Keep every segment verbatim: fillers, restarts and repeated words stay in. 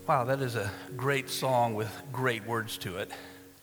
Wow, that is a great song with great words to it.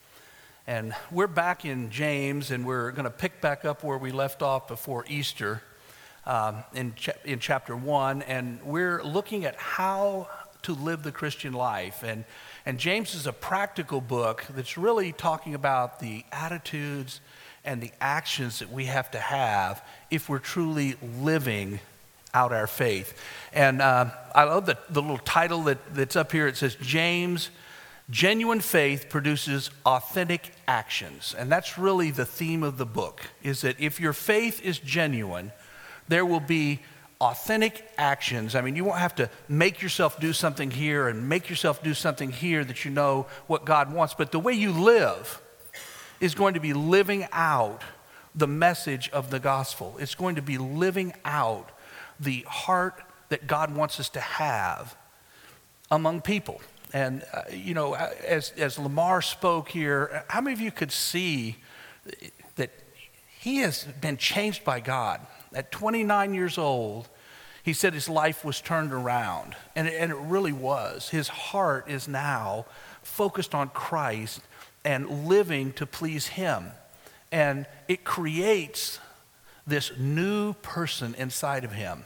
And we're back in James, and we're going to pick back up where we left off before Easter um, in, cha- in chapter one. And we're looking at how to live the Christian life. And, and James is a practical book that's really talking about the attitudes and the actions that we have to have if we're truly living out our faith. And uh, I love the, the little title that, that's up here. It says, James, Genuine Faith Produces Authentic Actions. And that's really the theme of the book, is that if your faith is genuine, there will be authentic actions. I mean, you won't have to make yourself do something here and make yourself do something here that you know what God wants. But the way you live is going to be living out the message of the gospel. It's going to be living out the heart that God wants us to have among people. And, uh, you know, as, as Lamar spoke here, how many of you could see that he has been changed by God? At twenty-nine years old, he said his life was turned around, and it, and it really was. His heart is now focused on Christ and living to please him. And it creates this new person inside of him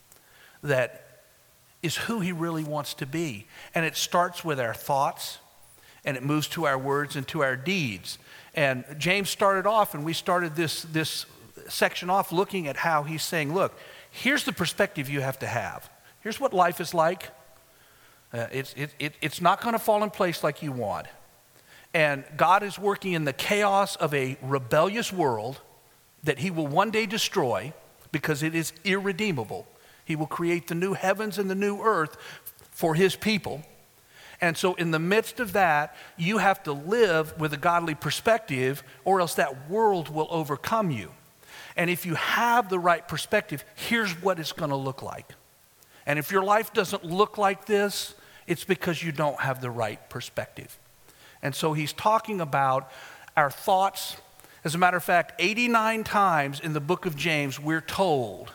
that is who he really wants to be. And it starts with our thoughts, and it moves to our words and to our deeds. And James started off, and we started this, this section off looking at how he's saying, look, here's the perspective you have to have. Here's what life is like. Uh, it's, it, it, it's not going to fall in place like you want. And God is working in the chaos of a rebellious world that he will one day destroy because it is irredeemable. He will create the new heavens and the new earth for his people. And so in the midst of that, you have to live with a godly perspective, or else that world will overcome you. And if you have the right perspective, here's what it's going to look like. And if your life doesn't look like this, it's because you don't have the right perspective. And so he's talking about our thoughts. As a matter of fact, eighty-nine times in the book of James, we're told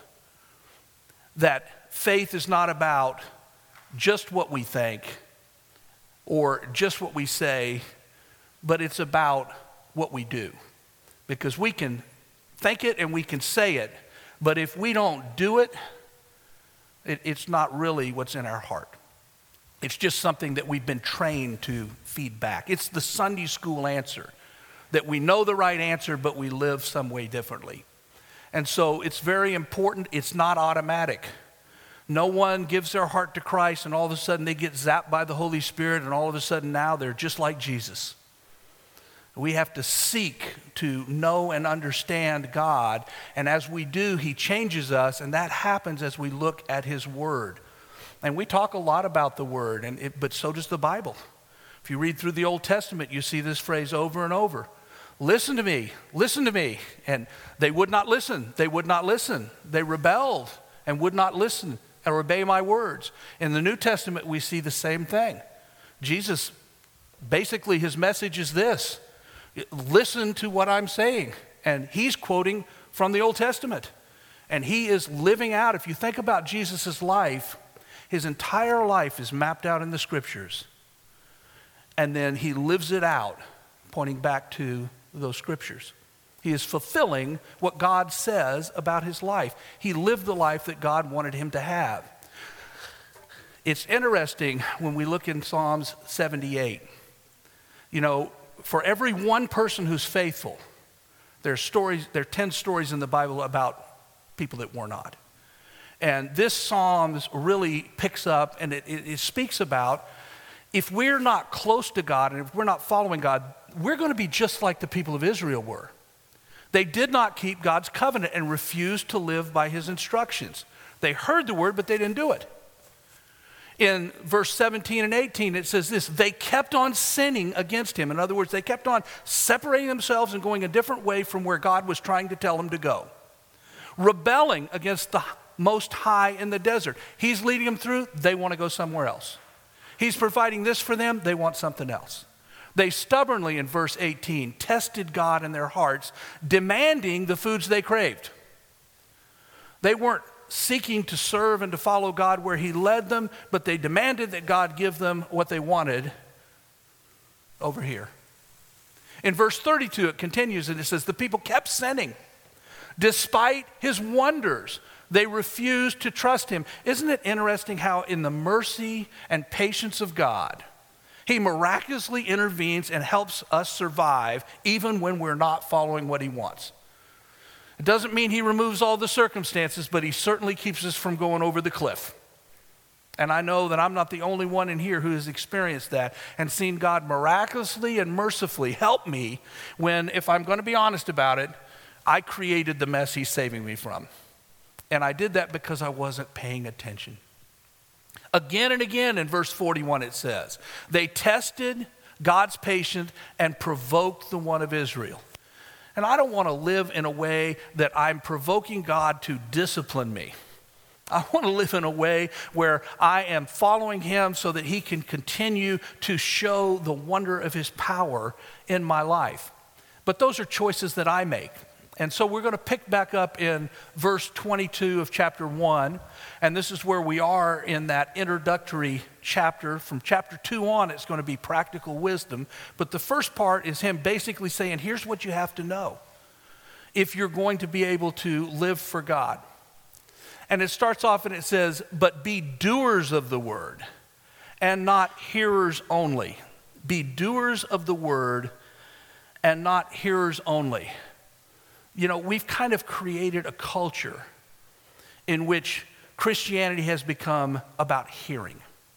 that faith is not about just what we think or just what we say, but it's about what we do. Because we can think it and we can say it, but if we don't do it, it it's not really what's in our heart. It's just something that we've been trained to feed back. It's the Sunday school answer, that we know the right answer, but we live some way differently. And so it's very important. It's not automatic. No one gives their heart to Christ and all of a sudden they get zapped by the Holy Spirit and all of a sudden now they're just like Jesus. We have to seek to know and understand God, and as we do, he changes us, and that happens as we look at his word. And we talk a lot about the word, and it, but so does the Bible. If you read through the Old Testament, you see this phrase over and over. Listen to me, listen to me. And they would not listen, they would not listen. They rebelled and would not listen or obey my words. In the New Testament, we see the same thing. Jesus, basically his message is this: listen to what I'm saying. And he's quoting from the Old Testament. And he is living out, if you think about Jesus' life, his entire life is mapped out in the scriptures. And then he lives it out, pointing back to those scriptures. He is fulfilling what God says about his life. He lived the life that God wanted him to have. It's interesting when we look in Psalms seventy-eight. You know, for every one person who's faithful, there's stories, there are ten stories in the Bible about people that were not. And this Psalms really picks up, and it, it, it speaks about if we're not close to God and if we're not following God, we're going to be just like the people of Israel were. They did not keep God's covenant and refused to live by his instructions. They heard the word, but they didn't do it. In verse seventeen and eighteen, it says this: they kept on sinning against him. In other words, they kept on separating themselves and going a different way from where God was trying to tell them to go. Rebelling against the Most High in the desert. He's leading them through, they want to go somewhere else. He's providing this for them, they want something else. They stubbornly, in verse eighteen, tested God in their hearts, demanding the foods they craved. They weren't seeking to serve and to follow God where he led them, but they demanded that God give them what they wanted over here. In verse thirty-two, it continues and it says, the people kept sinning. Despite his wonders, they refused to trust him. Isn't it interesting how in the mercy and patience of God, he miraculously intervenes and helps us survive even when we're not following what he wants. It doesn't mean he removes all the circumstances, but he certainly keeps us from going over the cliff. And I know that I'm not the only one in here who has experienced that and seen God miraculously and mercifully help me when, if I'm going to be honest about it, I created the mess he's saving me from. And I did that because I wasn't paying attention. Again and again in verse forty-one it says, they tested God's patience and provoked the one of Israel. And I don't want to live in a way that I'm provoking God to discipline me. I want to live in a way where I am following him so that he can continue to show the wonder of his power in my life. But those are choices that I make. And so we're going to pick back up in verse twenty-two of chapter one. And this is where we are in that introductory chapter. From chapter two on, it's going to be practical wisdom. But the first part is him basically saying, here's what you have to know if you're going to be able to live for God. And it starts off and it says, but be doers of the word and not hearers only. Be doers of the word and not hearers only. You know, we've kind of created a culture in which Christianity has become about hearing.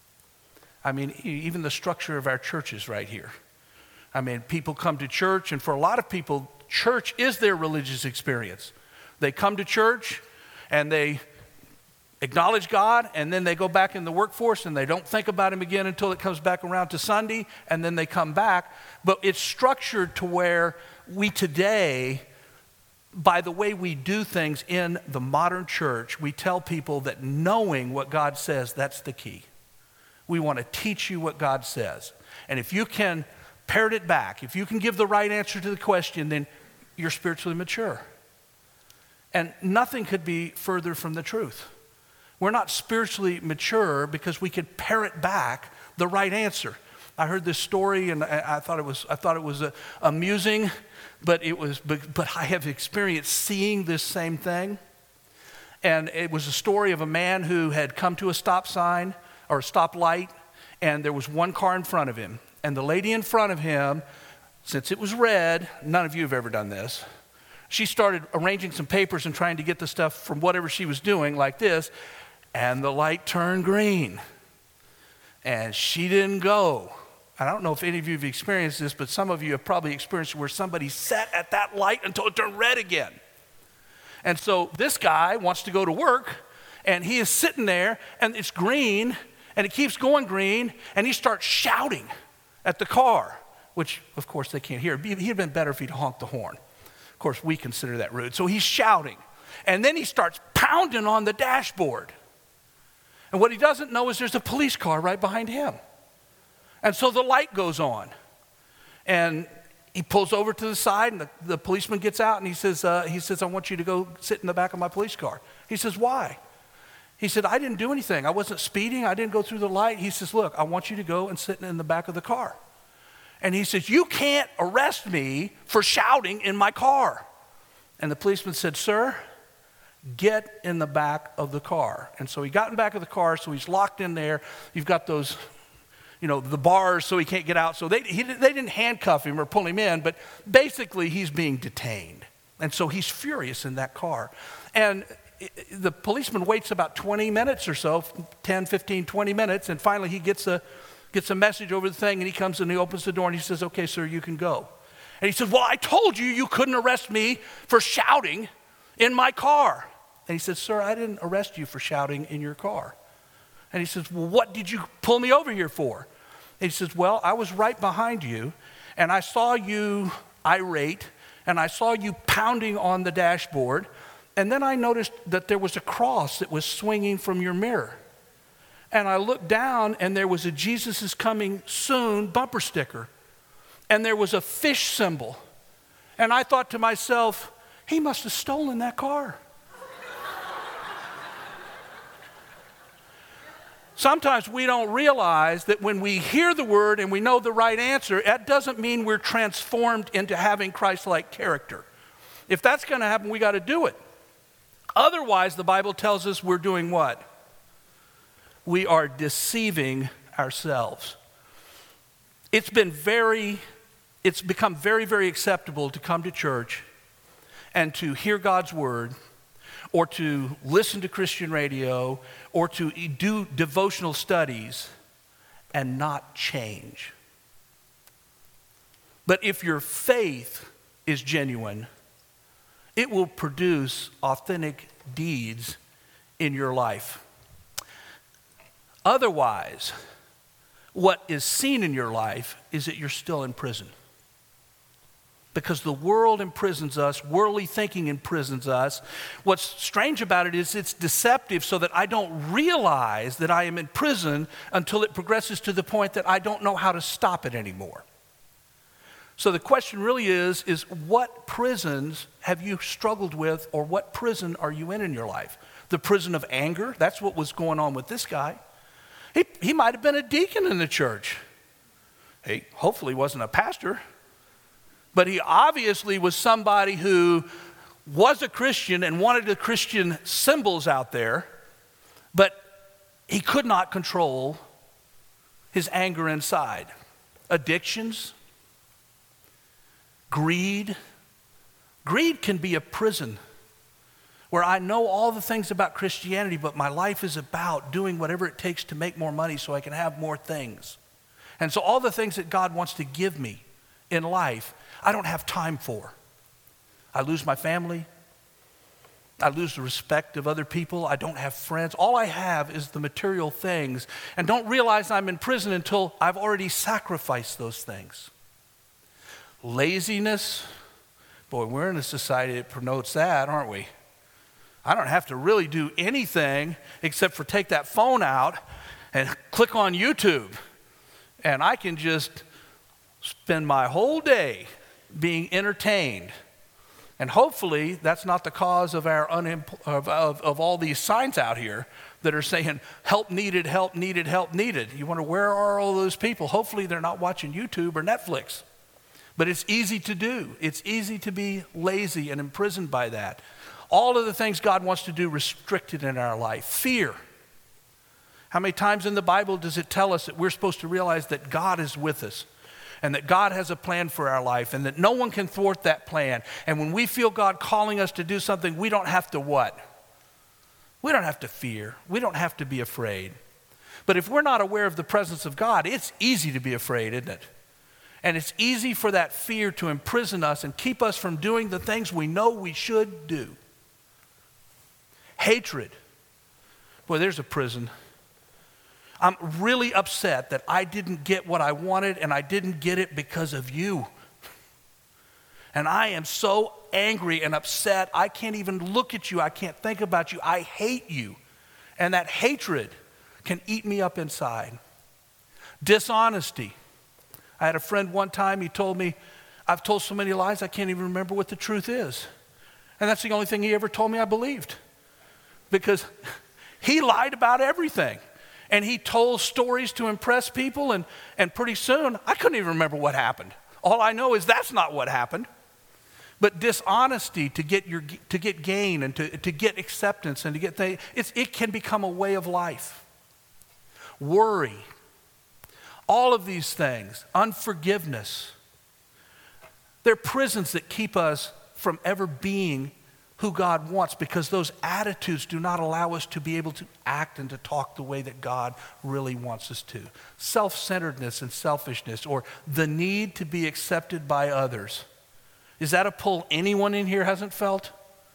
I mean, even the structure of our churches right here. I mean, people come to church, and for a lot of people, church is their religious experience. They come to church, and they acknowledge God, and then they go back in the workforce, and they don't think about him again until it comes back around to Sunday, and then they come back. But it's structured to where we today, by the way we do things in the modern church, we tell people that knowing what God says, that's the key. We want to teach you what God says. And if you can parrot it back, if you can give the right answer to the question, then you're spiritually mature. And nothing could be further from the truth. We're not spiritually mature because we could parrot back the right answer. I heard this story and I, I thought it was I thought it was uh, amusing, but it was but, but I have experienced seeing this same thing. And it was a story of a man who had come to a stop sign or a stop light, and there was one car in front of him. And the lady in front of him, since it was red, none of you have ever done this, she started arranging some papers and trying to get the stuff from whatever she was doing like this, and the light turned green. And she didn't go. I don't know if any of you have experienced this, but some of you have probably experienced where somebody sat at that light until it turned red again. And so this guy wants to go to work, and he is sitting there, and it's green, and it keeps going green, and he starts shouting at the car, which, of course, they can't hear. He'd have been better if he'd honked the horn. Of course, we consider that rude. So he's shouting, and then he starts pounding on the dashboard. And what he doesn't know is there's a police car right behind him. And so the light goes on. And he pulls over to the side, and the, the policeman gets out, and he says, uh, he says, I want you to go sit in the back of my police car. He says, why? He said, I didn't do anything. I wasn't speeding. I didn't go through the light. He says, look, I want you to go and sit in the back of the car. And he says, you can't arrest me for shouting in my car. And the policeman said, sir, get in the back of the car. And so he got in the back of the car, so he's locked in there. You've got those, you know, the bars so he can't get out. So they, he, they didn't handcuff him or pull him in, but basically he's being detained. And so he's furious in that car. And the policeman waits about twenty minutes or so, ten, fifteen, twenty minutes, and finally he gets a, gets a message over the thing, and he comes and he opens the door and he says, okay, sir, you can go. And he says, well, I told you you couldn't arrest me for shouting in my car. And he said, sir, I didn't arrest you for shouting in your car. And he says, well, what did you pull me over here for? And he says, well, I was right behind you, and I saw you irate, and I saw you pounding on the dashboard, and then I noticed that there was a cross that was swinging from your mirror. And I looked down, and there was a Jesus is coming soon bumper sticker, and there was a fish symbol. And I thought to myself, he must have stolen that car. Sometimes we don't realize that when we hear the word and we know the right answer, that doesn't mean we're transformed into having Christ-like character. If that's going to happen, we got to do it. Otherwise, the Bible tells us we're doing what? We are deceiving ourselves. It's been very, it's become very, very acceptable to come to church and to hear God's word, or to listen to Christian radio, or to do devotional studies and not change. But if your faith is genuine, it will produce authentic deeds in your life. Otherwise, what is seen in your life is that you're still in prison. Because the world imprisons us, worldly thinking imprisons us. What's strange about it is it's deceptive so that I don't realize that I am in prison until it progresses to the point that I don't know how to stop it anymore. So the question really is, is what prisons have you struggled with, or what prison are you in in your life? The prison of anger? That's what was going on with this guy. He, he might have been a deacon in the church. He hopefully wasn't a pastor. But he obviously was somebody who was a Christian and wanted the Christian symbols out there, but he could not control his anger inside. Addictions, greed. Greed can be a prison where I know all the things about Christianity, but my life is about doing whatever it takes to make more money so I can have more things. And so all the things that God wants to give me in life, I don't have time for. I lose my family. I lose the respect of other people. I don't have friends. All I have is the material things, and don't realize I'm in prison until I've already sacrificed those things. Laziness. Boy, we're in a society that promotes that, aren't we? I don't have to really do anything except for take that phone out and click on YouTube, and I can just spend my whole day being entertained. And hopefully that's not the cause of our unempl- of, of, of all these signs out here that are saying help needed, help needed, help needed. You wonder, where are all those people? Hopefully they're not watching YouTube or Netflix. But it's easy to do. It's easy to be lazy and imprisoned by that. All of the things God wants to do restricted in our life. Fear. How many times in the Bible does it tell us that we're supposed to realize that God is with us, and that God has a plan for our life, and that no one can thwart that plan? And when we feel God calling us to do something, we don't have to what? We don't have to fear. We don't have to be afraid. But if we're not aware of the presence of God, it's easy to be afraid, isn't it? And it's easy for that fear to imprison us and keep us from doing the things we know we should do. Hatred. Boy, there's a prison. I'm really upset that I didn't get what I wanted, and I didn't get it because of you. And I am so angry and upset, I can't even look at you. I can't think about you. I hate you. And that hatred can eat me up inside. Dishonesty. I had a friend one time, he told me, I've told so many lies I can't even remember what the truth is. And that's the only thing he ever told me I believed. Because he lied about everything. And he told stories to impress people, and, and pretty soon, I couldn't even remember what happened. All I know is that's not what happened. But dishonesty to get your to get gain and to, to get acceptance and to get things, it's, it can become a way of life. Worry. All of these things. Unforgiveness. They're prisons that keep us from ever being who God wants, because those attitudes do not allow us to be able to act and to talk the way that God really wants us to. Self-centeredness and selfishness, or the need to be accepted by others. Is that a pull anyone in here hasn't felt?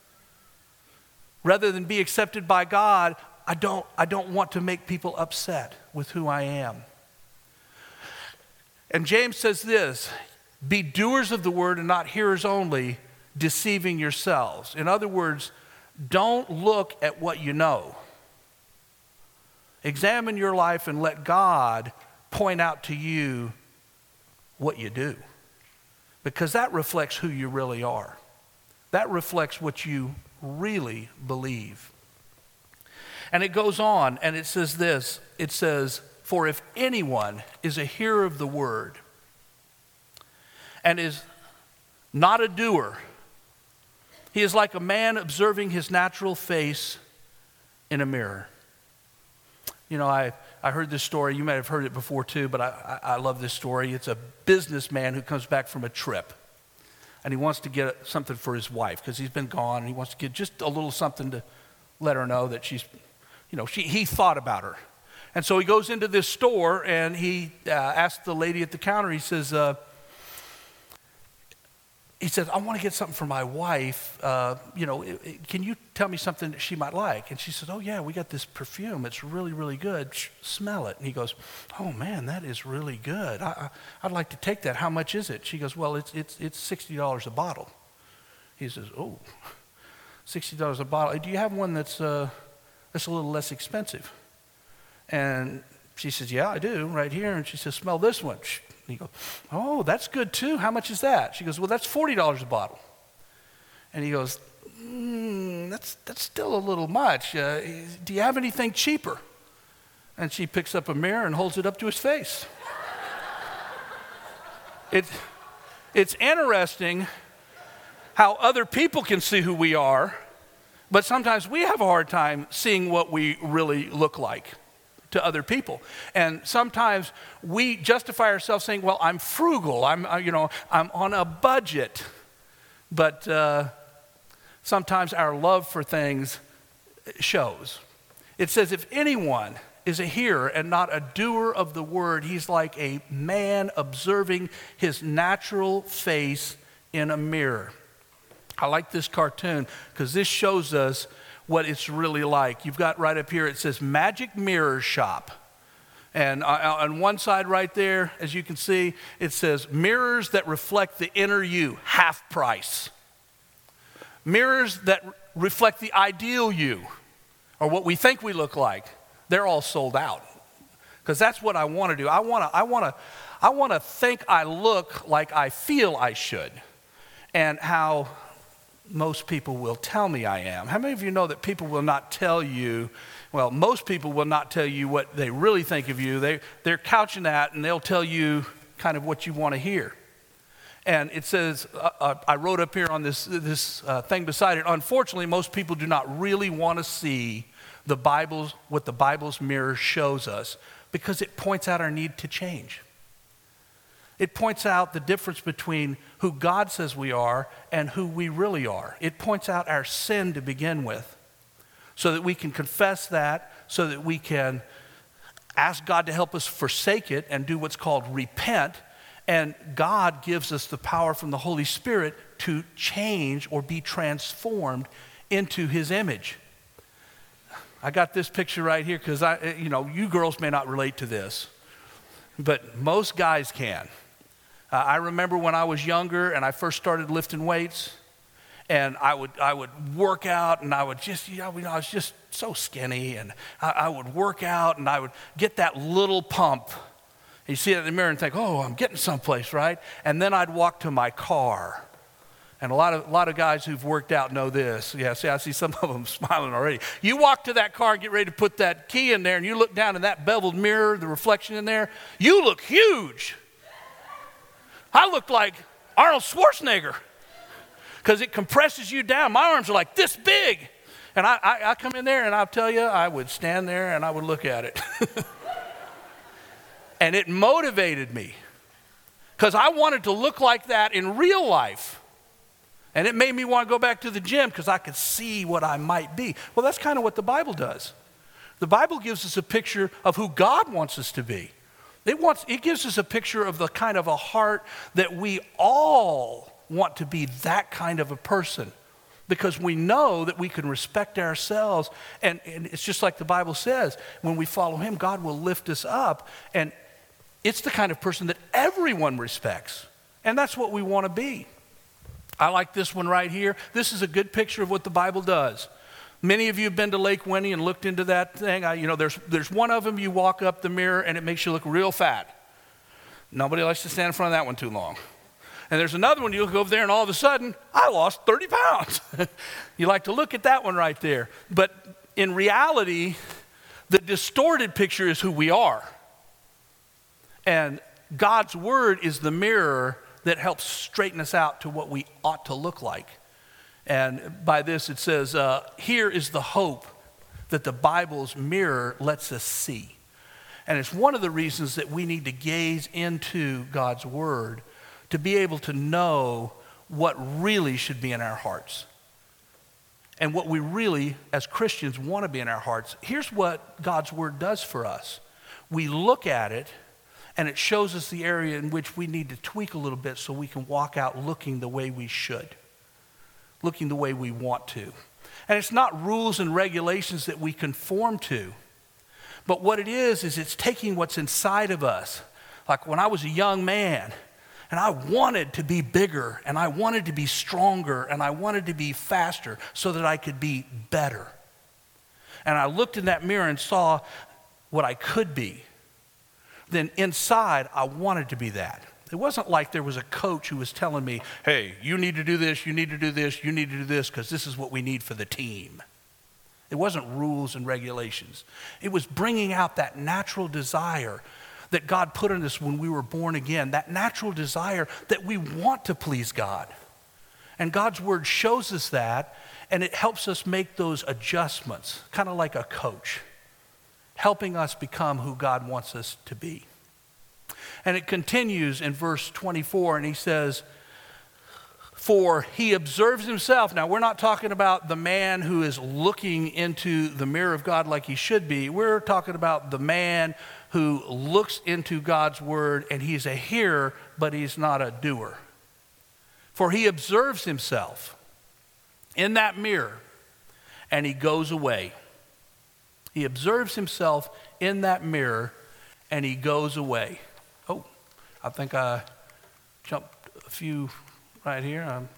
Rather than be accepted by God, I don't, I don't want to make people upset with who I am. And James says this, be doers of the word and not hearers only, deceiving yourselves. In other words, don't look at what you know. Examine your life and let God point out to you what you do. Because that reflects who you really are. That reflects what you really believe. And it goes on, and it says this. It says, for if anyone is a hearer of the word and is not a doer, he is like a man observing his natural face in a mirror. You know, I, I heard this story. You may have heard it before too, but I, I, I love this story. It's a businessman who comes back from a trip. And he wants to get something for his wife because he's been gone. And he wants to get just a little something to let her know that she's, you know, she, he thought about her. And so he goes into this store and he uh, asks the lady at the counter, he says, uh, he says, I want to get something for my wife. Uh, you know, it, it, can you tell me something that she might like? And she says, oh, yeah, we got this perfume. It's really, really good. Shh, smell it. And he goes, oh, man, that is really good. I, I, I'd like to take that. How much is it? She goes, well, it's it's it's sixty dollars a bottle. He says, oh, sixty dollars a bottle. Do you have one that's, uh, that's a little less expensive? And she says, yeah, I do, right here. And she says, smell this one. Shh. And he goes, oh, that's good too. How much is that? She goes, well, that's forty dollars a bottle. And he goes, mm, that's, that's still a little much. Uh, do you have anything cheaper? And she picks up a mirror and holds it up to his face. it, it's interesting how other people can see who we are, but sometimes we have a hard time seeing what we really look like to other people. And sometimes we justify ourselves saying, well, I'm frugal, I'm, uh, you know, I'm on a budget. But uh, sometimes our love for things shows. It says, if anyone is a hearer and not a doer of the word, he's like a man observing his natural face in a mirror. I like this cartoon because this shows us what it's really like. You've got right up here, it says Magic Mirror Shop. And on one side right there, as you can see, it says mirrors that reflect the inner you, half price. Mirrors that reflect the ideal you, or what we think we look like, they're all sold out. Because that's what I want to do. I want to I want to I want to think I look like I feel I should. And how most people will tell me I am. How many of you know that people will not tell you, well, most people will not tell you what they really think of you. They, they're couching that and they'll tell you kind of what you want to hear. And it says, uh, uh, I wrote up here on this, this uh, thing beside it, unfortunately, most people do not really want to see the Bible's, what the Bible's mirror shows us because it points out our need to change. It points out the difference between who God says we are and who we really are. It points out our sin to begin with so that we can confess that, so that we can ask God to help us forsake it and do what's called repent. And God gives us the power from the Holy Spirit to change or be transformed into his image. I got this picture right here because I, you know, you girls may not relate to this, but most guys can. Uh, I remember when I was younger and I first started lifting weights, and I would I would work out and I would just, you know, I was just so skinny, and I, I would work out and I would get that little pump. And you see it in the mirror and think, oh, I'm getting someplace, right? And then I'd walk to my car. And a lot of a lot of guys who've worked out know this. Yeah, see, I see some of them smiling already. You walk to that car, get ready to put that key in there, and you look down in that beveled mirror, the reflection in there, you look huge. I look like Arnold Schwarzenegger because it compresses you down. My arms are like this big. And I, I, I come in there and I'll tell you, I would stand there and I would look at it. And it motivated me because I wanted to look like that in real life. And it made me want to go back to the gym because I could see what I might be. Well, that's kind of what the Bible does. The Bible gives us a picture of who God wants us to be. It, wants, it gives us a picture of the kind of a heart that we all want to be, that kind of a person, because we know that we can respect ourselves. And, and it's just like the Bible says, when we follow him, God will lift us up. And it's the kind of person that everyone respects. And that's what we want to be. I like this one right here. This is a good picture of what the Bible does. Many of you have been to Lake Winnie and looked into that thing. I, you know, there's, there's one of them, you walk up the mirror and it makes you look real fat. Nobody likes to stand in front of that one too long. And there's another one, you look over there and all of a sudden, I lost thirty pounds. You like to look at that one right there. But in reality, the distorted picture is who we are. And God's word is the mirror that helps straighten us out to what we ought to look like. And by this it says, uh, here is the hope that the Bible's mirror lets us see. And it's one of the reasons that we need to gaze into God's word to be able to know what really should be in our hearts. And what we really, as Christians, want to be in our hearts. Here's what God's word does for us. We look at it, and it shows us the area in which we need to tweak a little bit so we can walk out looking the way we should, looking the way we want to. And it's not rules and regulations that we conform to, but what it is, is it's taking what's inside of us. Like when I was a young man, and I wanted to be bigger, and I wanted to be stronger, and I wanted to be faster so that I could be better. And I looked in that mirror and saw what I could be. Then inside, I wanted to be that. It wasn't like there was a coach who was telling me, hey, you need to do this, you need to do this, you need to do this, because this is what we need for the team. It wasn't rules and regulations. It was bringing out that natural desire that God put in us when we were born again, that natural desire that we want to please God. And God's word shows us that, and it helps us make those adjustments, kind of like a coach, helping us become who God wants us to be. And it continues in verse twenty-four, and he says, for he observes himself. Now, we're not talking about the man who is looking into the mirror of God like he should be. We're talking about the man who looks into God's word, and he's a hearer, but he's not a doer. For he observes himself in that mirror, and he goes away. He observes himself in that mirror, and he goes away. Oh, I think I jumped a few right here. Um,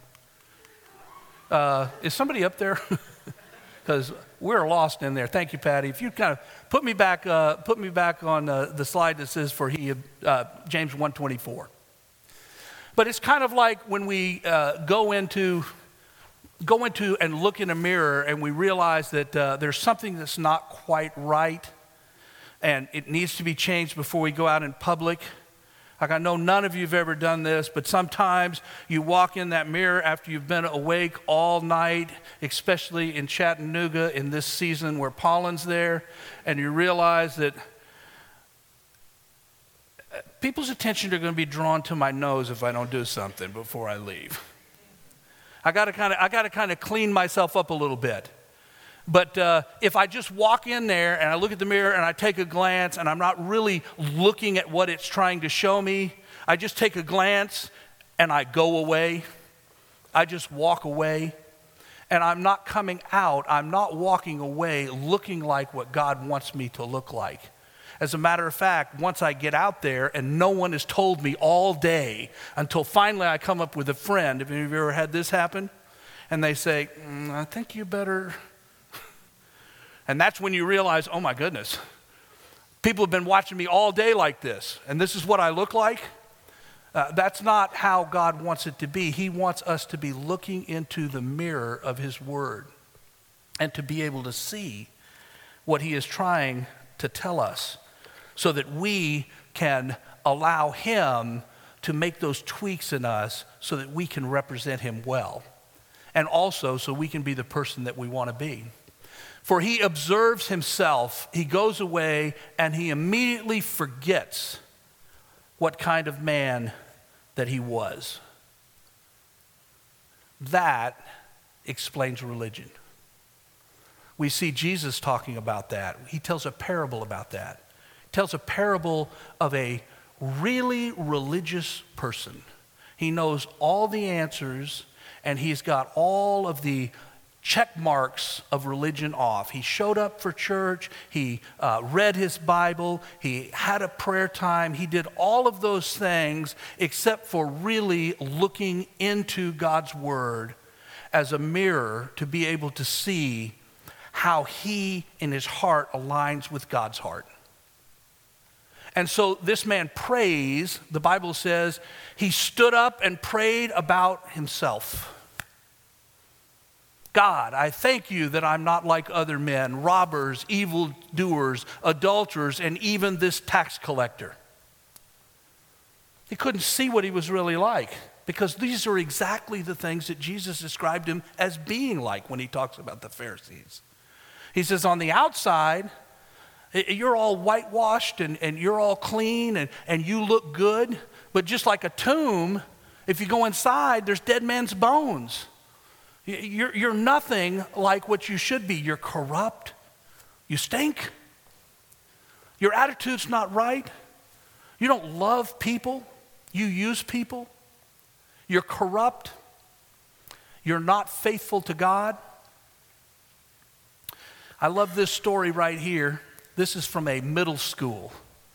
uh, is somebody up there? Because we're lost in there. Thank you, Patty. If you kind of put me back, uh, put me back on uh, the slide that says for he, uh, James one twenty-four. But it's kind of like when we uh, go into, go into and look in a mirror, and we realize that uh, there's something that's not quite right, and it needs to be changed before we go out in public. Like, I know none of you have ever done this, but sometimes you walk in that mirror after you've been awake all night, especially in Chattanooga in this season where pollen's there, and you realize that people's attention are going to be drawn to my nose if I don't do something before I leave. I got to kind of I got to kind of clean myself up a little bit. But uh, if I just walk in there and I look at the mirror and I take a glance and I'm not really looking at what it's trying to show me, I just take a glance and I go away. I just walk away. And I'm not coming out, I'm not walking away looking like what God wants me to look like. As a matter of fact, once I get out there and no one has told me all day until finally I come up with a friend, have you ever had this happen? And they say, mm, I think you better... And that's when you realize, oh my goodness, people have been watching me all day like this, and this is what I look like? Uh, that's not how God wants it to be. He wants us to be looking into the mirror of his word and to be able to see what he is trying to tell us so that we can allow him to make those tweaks in us so that we can represent him well, and also so we can be the person that we want to be. For he observes himself, he goes away, and he immediately forgets what kind of man that he was. That explains religion. We see Jesus talking about that. He tells a parable about that. He tells a parable of a really religious person. He knows all the answers, and he's got all of the check marks of religion off. He showed up for church, he uh, read his Bible, he had a prayer time, he did all of those things except for really looking into God's word as a mirror to be able to see how he in his heart aligns with God's heart. And so this man prays, the Bible says, he stood up and prayed about himself. God, I thank you that I'm not like other men, robbers, evildoers, adulterers, and even this tax collector. He couldn't see what he was really like, because these are exactly the things that Jesus described him as being like when he talks about the Pharisees. He says, on the outside, you're all whitewashed and, and you're all clean and, and you look good, but just like a tomb, if you go inside, there's dead man's bones. You're, you're nothing like what you should be. You're corrupt. You stink. Your attitude's not right. You don't love people. You use people. You're corrupt. You're not faithful to God. I love this story right here. This is from a middle school.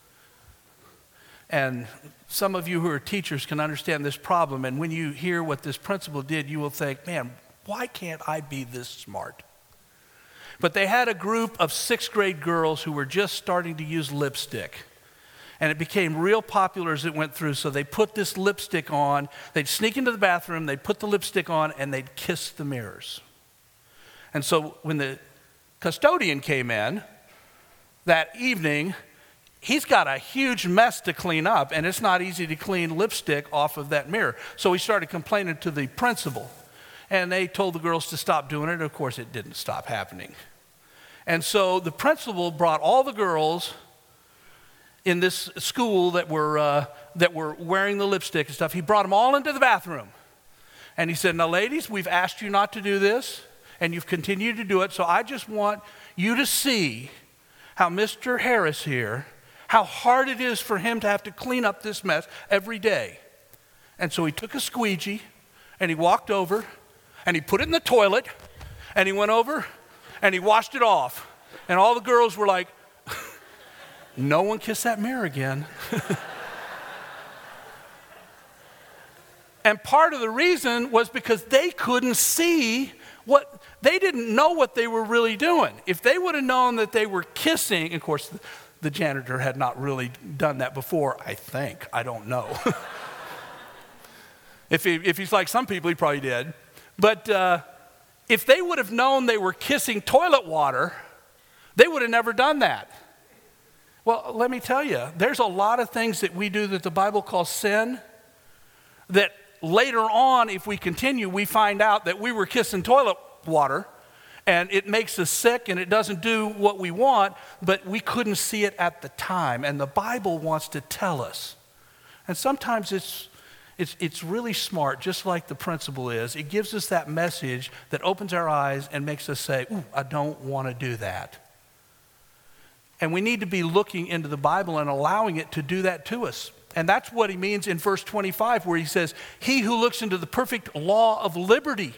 And some of you who are teachers can understand this problem. And when you hear what this principal did, you will think, man, why can't I be this smart? But they had a group of sixth grade girls who were just starting to use lipstick. And it became real popular as it went through. So they put this lipstick on. They'd sneak into the bathroom. They'd put the lipstick on, and they'd kiss the mirrors. And so when the custodian came in that evening, he's got a huge mess to clean up, and it's not easy to clean lipstick off of that mirror. So he started complaining to the principal. And they told the girls to stop doing it. Of course, it didn't stop happening. And so the principal brought all the girls in this school that were, uh, that were wearing the lipstick and stuff. He brought them all into the bathroom. And he said, now, ladies, we've asked you not to do this, and you've continued to do it. So I just want you to see how Mister Harris here, how hard it is for him to have to clean up this mess every day. And so he took a squeegee, and he walked over, and he put it in the toilet, and he went over, and he washed it off. And all the girls were like, no one kissed that mirror again. And part of the reason was because they couldn't see what, they didn't know what they were really doing. If they would have known that they were kissing, of course, the, the janitor had not really done that before, I think. I don't know. if, he, if he's like some people, he probably did. But uh, if they would have known they were kissing toilet water, they would have never done that. Well, let me tell you, there's a lot of things that we do that the Bible calls sin that later on, if we continue, we find out that we were kissing toilet water and it makes us sick and it doesn't do what we want, but we couldn't see it at the time. And the Bible wants to tell us. And sometimes it's It's, it's really smart, just like the principle is. It gives us that message that opens our eyes and makes us say, ooh, I don't want to do that. And we need to be looking into the Bible and allowing it to do that to us. And that's what he means in verse twenty-five, where he says, he who looks into the perfect law of liberty.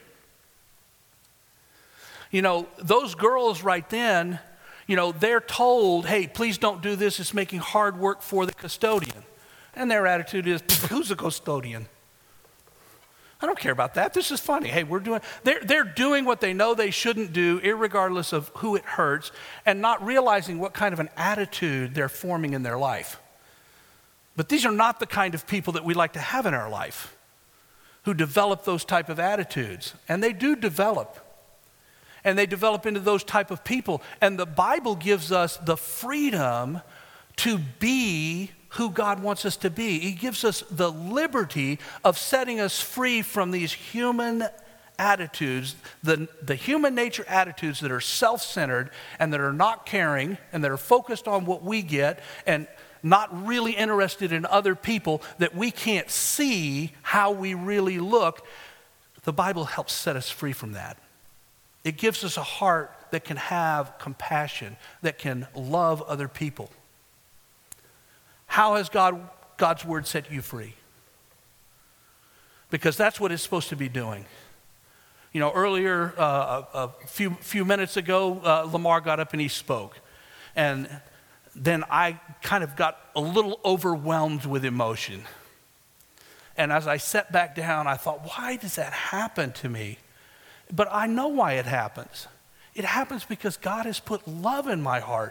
You know, those girls right then, you know, they're told, hey, please don't do this. It's making hard work for the custodian. And their attitude is, who's the custodian? I don't care about that. This is funny. Hey, we're doing, they're, they're doing what they know they shouldn't do, irregardless of who it hurts, and not realizing what kind of an attitude they're forming in their life. But these are not the kind of people that we like to have in our life, who develop those type of attitudes. And they do develop. And they develop into those type of people. And the Bible gives us the freedom to be who God wants us to be. He gives us the liberty of setting us free from these human attitudes, the, the human nature attitudes that are self-centered and that are not caring and that are focused on what we get and not really interested in other people, that we can't see how we really look. The Bible helps set us free from that. It gives us a heart that can have compassion, that can love other people. How has God, God's word set you free? Because that's what it's supposed to be doing. You know, earlier, uh, a, a few, few minutes ago, uh, Lamar got up and he spoke. And then I kind of got a little overwhelmed with emotion. And as I sat back down, I thought, why does that happen to me? But I know why it happens. It happens because God has put love in my heart.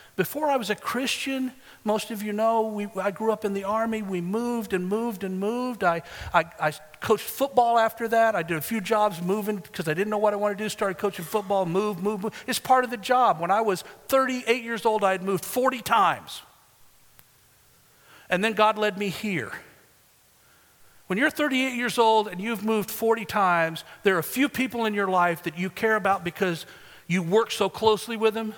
Before I was a Christian, most of you know, we, I grew up in the Army. We moved and moved and moved. I, I, I coached football after that. I did a few jobs moving because I didn't know what I wanted to do. Started coaching football, move, move, move. It's part of the job. When I was thirty-eight years old, I had moved forty times. And then God led me here. When you're thirty-eight years old and you've moved forty times, there are a few people in your life that you care about because you work so closely with them.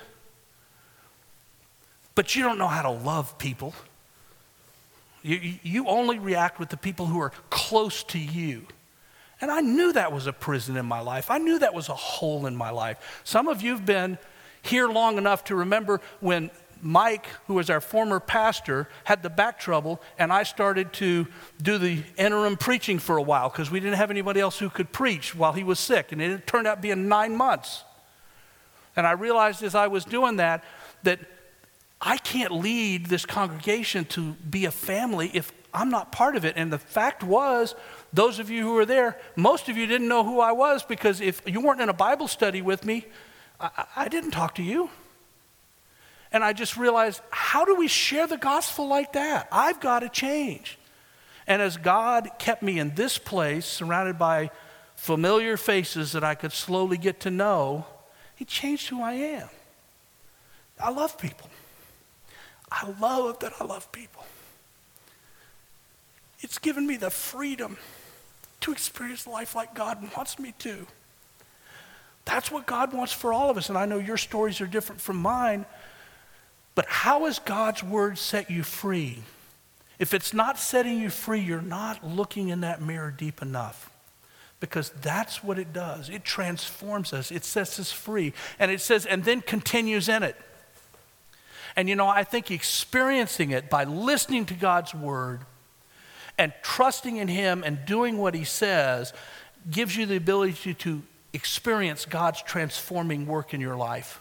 But you don't know how to love people. You, you only react with the people who are close to you. And I knew that was a prison in my life. I knew that was a hole in my life. Some of you have been here long enough to remember when Mike, who was our former pastor, had the back trouble, and I started to do the interim preaching for a while because we didn't have anybody else who could preach while he was sick. And it turned out being nine months. And I realized as I was doing that, that I can't lead this congregation to be a family if I'm not part of it. And the fact was, those of you who were there, most of you didn't know who I was because if you weren't in a Bible study with me, I, I didn't talk to you. And I just realized, how do we share the gospel like that? I've got to change. And as God kept me in this place, surrounded by familiar faces that I could slowly get to know, He changed who I am. I love people. I love that I love people. It's given me the freedom to experience life like God wants me to. That's what God wants for all of us. And I know your stories are different from mine. But how has God's word set you free? If it's not setting you free, you're not looking in that mirror deep enough. Because that's what it does. It transforms us. It sets us free. And it says, and then continues in it. And you know, I think experiencing it by listening to God's word and trusting in Him and doing what He says gives you the ability to, to experience God's transforming work in your life.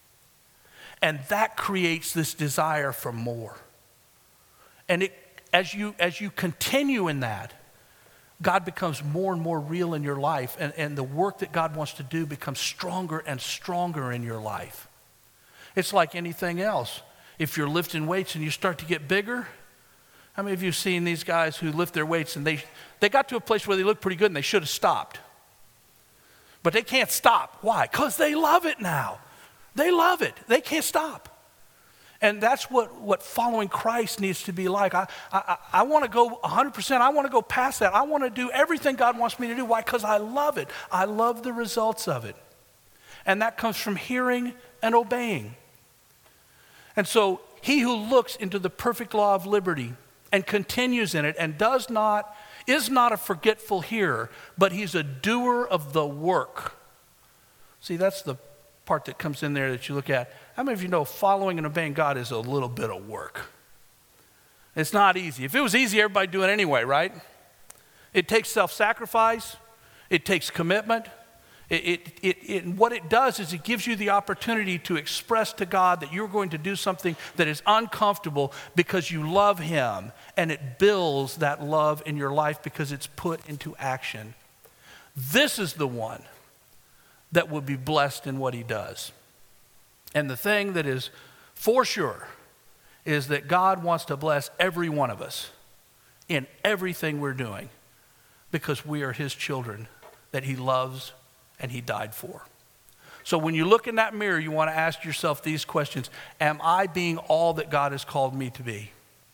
And that creates this desire for more. And it, as you, as you continue in that, God becomes more and more real in your life, and, and the work that God wants to do becomes stronger and stronger in your life. It's like anything else. If you're lifting weights and you start to get bigger, how many of you have seen these guys who lift their weights and they, they got to a place where they look pretty good and they should have stopped. But they can't stop. Why? Because they love it now. They love it. They can't stop. And that's what, what following Christ needs to be like. I, I, I want to go one hundred percent. I want to go past that. I want to do everything God wants me to do. Why? Because I love it. I love the results of it. And that comes from hearing and obeying. And so he who looks into the perfect law of liberty and continues in it and does not, is not a forgetful hearer, but he's a doer of the work. See, that's the part that comes in there that you look at. How many of you know following and obeying God is a little bit of work? It's not easy. If it was easy, everybody'd do it anyway, right? It takes self-sacrifice. It takes commitment. It, it, it, it, what it does is it gives you the opportunity to express to God that you're going to do something that is uncomfortable because you love Him, and it builds that love in your life because it's put into action. This is the one that will be blessed in what he does. And the thing that is for sure is that God wants to bless every one of us in everything we're doing because we are His children that He loves and He died for. So when you look in that mirror, you want to ask yourself these questions. Am I being all that God has called me to be?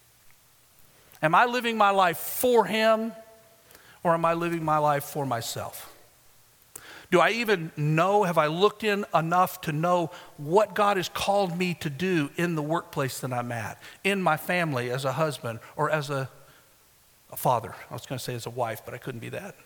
Am I living my life for Him, or am I living my life for myself? Do I even know, have I looked in enough to know what God has called me to do in the workplace that I'm at, in my family as a husband or as a, a father? I was going to say as a wife, but I couldn't be that.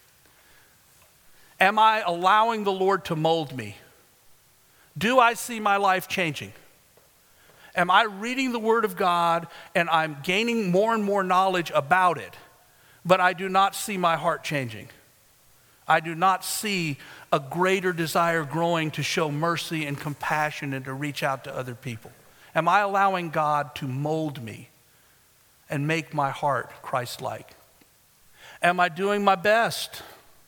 Am I allowing the Lord to mold me? Do I see my life changing? Am I reading the Word of God and I'm gaining more and more knowledge about it, but I do not see my heart changing? I do not see a greater desire growing to show mercy and compassion and to reach out to other people. Am I allowing God to mold me and make my heart Christ-like? Am I doing my best?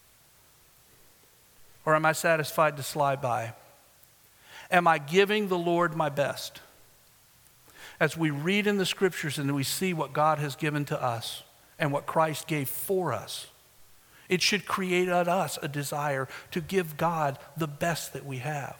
Or am I satisfied to slide by? Am I giving the Lord my best? as we read in the scriptures and we see what God has given to us and what Christ gave for us, it should create in us a desire to give God the best that we have.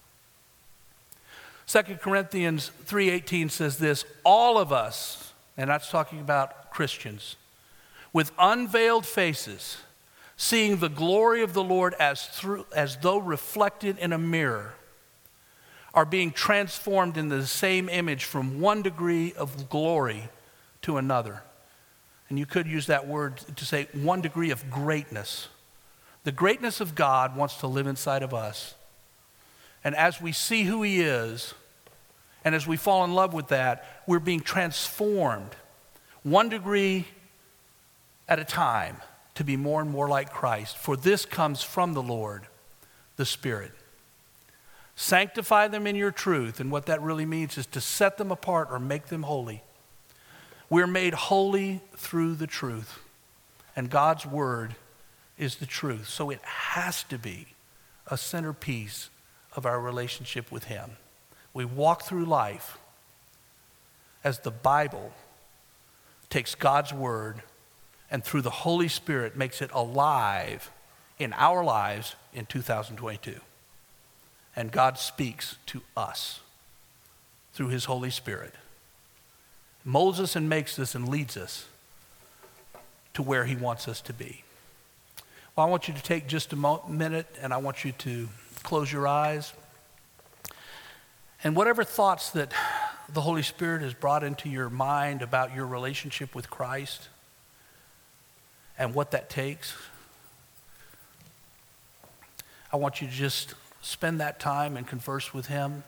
Second Corinthians three eighteen says this, all of us, and that's talking about Christians, with unveiled faces, seeing the glory of the Lord as through, as though reflected in a mirror, are being transformed into the same image from one degree of glory to another. And you could use that word to say one degree of greatness. The greatness of God wants to live inside of us. And as we see who he is, and as we fall in love with that, we're being transformed one degree at a time to be more and more like Christ. For this comes from the Lord, the Spirit. Sanctify them in your truth. And what that really means is to set them apart or make them holy. We're made holy through the truth. And God's word is the truth. So it has to be a centerpiece of our relationship with him. We walk through life as the Bible takes God's word and through the Holy Spirit makes it alive in our lives in two thousand twenty-two. And God speaks to us through his Holy Spirit. Molds us and makes us and leads us to where he wants us to be. Well, I want you to take just a mo- minute and I want you to close your eyes. And whatever thoughts that the Holy Spirit has brought into your mind about your relationship with Christ and what that takes, I want you to just spend that time and converse with him.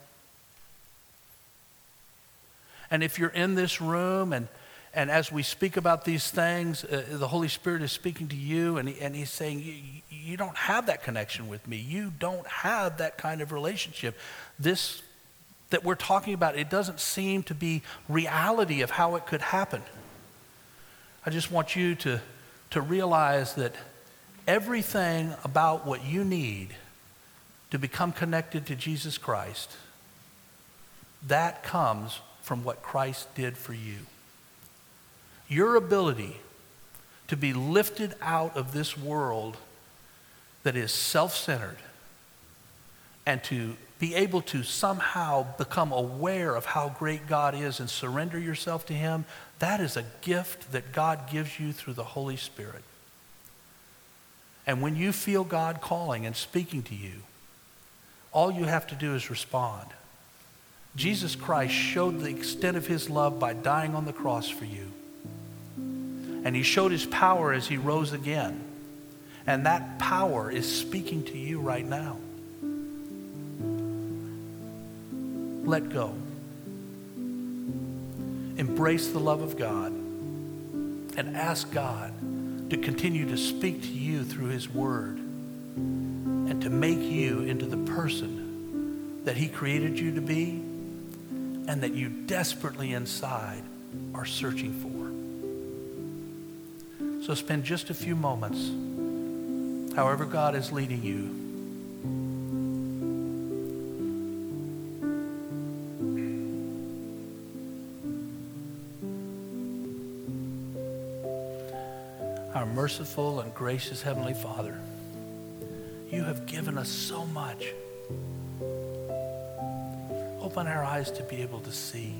And if you're in this room and, and as we speak about these things, uh, the Holy Spirit is speaking to you and, he, and he's saying, you, you don't have that connection with me. You don't have that kind of relationship. This that we're talking about, it doesn't seem to be reality of how it could happen. I just want you to, to realize that everything about what you need to become connected to Jesus Christ, that comes from what Christ did for you. Your ability to be lifted out of this world that is self-centered and to be able to somehow become aware of how great God is and surrender yourself to him, that is a gift that God gives you through the Holy Spirit. And when you feel God calling and speaking to you, all you have to do is respond. Jesus Christ showed the extent of his love by dying on the cross for you. And he showed his power as he rose again. And that power is speaking to you right now. Let go. Embrace the love of God and ask God to continue to speak to you through his word and to make you into the person that he created you to be and that you desperately inside are searching for. So spend just a few moments, however God is leading you, our merciful and gracious Heavenly Father, you have given us so much. Open our eyes to be able to see.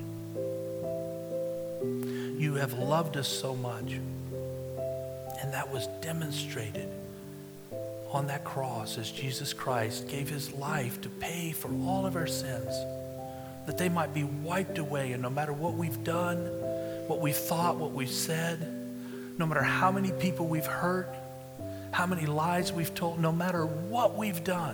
You have loved us so much, and that was demonstrated on that cross as Jesus Christ gave his life to pay for all of our sins, that they might be wiped away, and no matter what we've done, what we've thought, what we've said, no matter how many people we've hurt, how many lies we've told, no matter what we've done,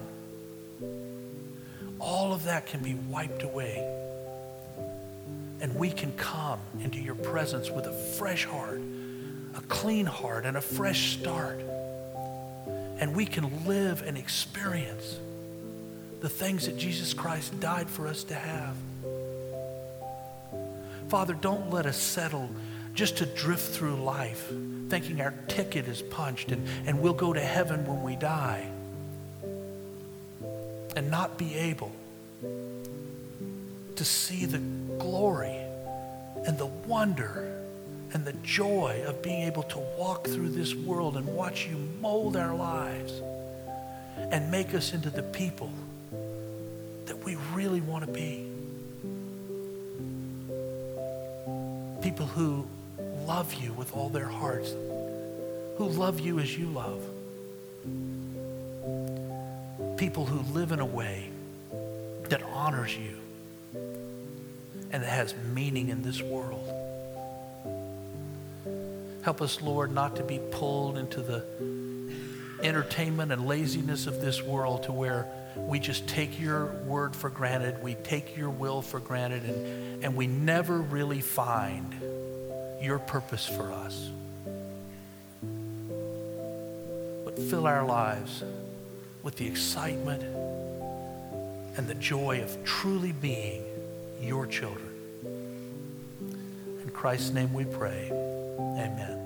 all of that can be wiped away. And we can come into your presence with a fresh heart, a clean heart, and a fresh start. And we can live and experience the things that Jesus Christ died for us to have. Father, don't let us settle just to drift through life, thinking our ticket is punched and, and we'll go to heaven when we die, and not be able to see the glory and the wonder and the joy of being able to walk through this world and watch you mold our lives and make us into the people that we really want to be. People who love you with all their hearts, who love you as you love. People who live in a way that honors you and that has meaning in this world. Help us, Lord, not to be pulled into the entertainment and laziness of this world to where we just take your word for granted, we take your will for granted, and, and we never really find your purpose for us. But fill our lives with the excitement and the joy of truly being your children. In Christ's name we pray. Amen.